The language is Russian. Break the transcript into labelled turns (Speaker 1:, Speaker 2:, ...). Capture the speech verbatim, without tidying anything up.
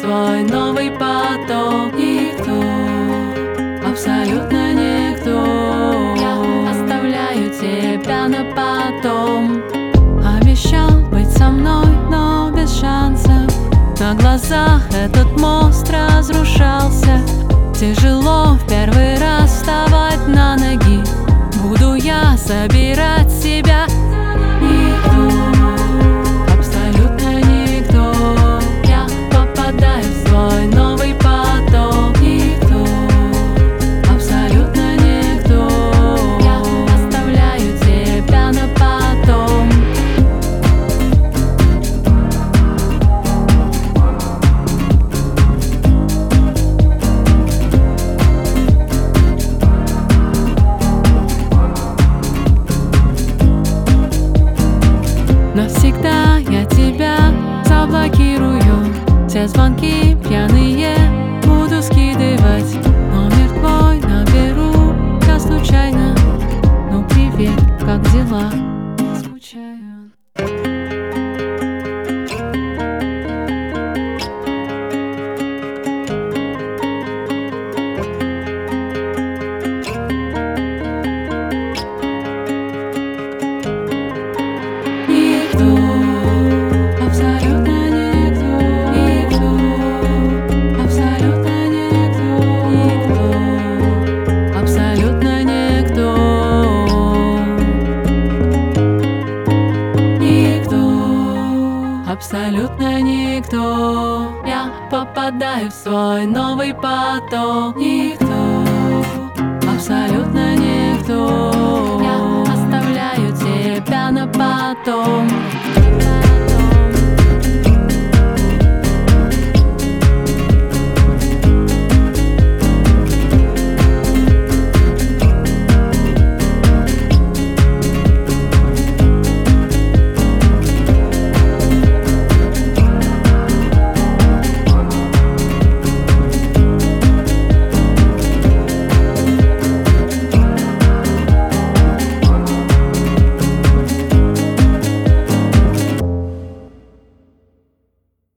Speaker 1: свой новый поток. Никто, абсолютно никто. Я оставляю тебя на потом. Обещал быть со мной, но без шансов. На глазах этот мост разрушался. Тяжело в первый раз вставать на ноги. Буду я собирать себя. Никто, абсолютно никто. Я попадаю в свой новый поток. Никто, абсолютно никто. Я оставляю тебя на потом. Навсегда я тебя заблокирую. Все звонки пьяные буду скидывать. Номер твой наберу я случайно. Ну привет, как дела? Скучаю. Абсолютно никто. Я попадаю в свой новый поток. Никто, абсолютно никто. Я оставляю тебя на потом.